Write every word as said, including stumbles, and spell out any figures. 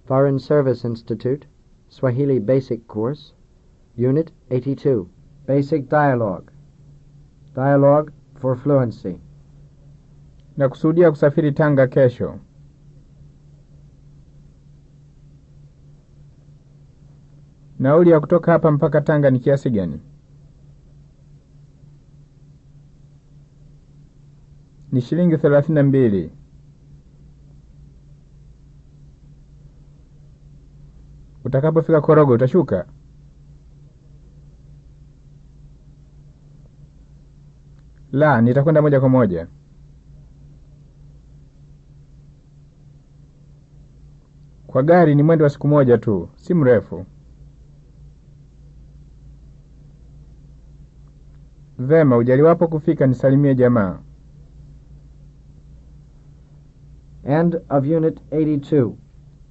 Foreign Service Institute, Swahili Basic Course, Unit eighty-two. Basic Dialogue. Dialogue for Fluency. Nakusudia kusafiri Tanga kesho. Nauli ya kutoka hapa mpaka Tanga ni kiasi gani? Ni shilingi thelathini na mbili. Utakapofika Korogo utashuka? La, nitakwenda moja kwa moja. Kwa gari ni mwendo wa siku moja tu, si mrefu. Vema, ujaliwapo kufika nisalimie jamaa. End of Unit eighty-two.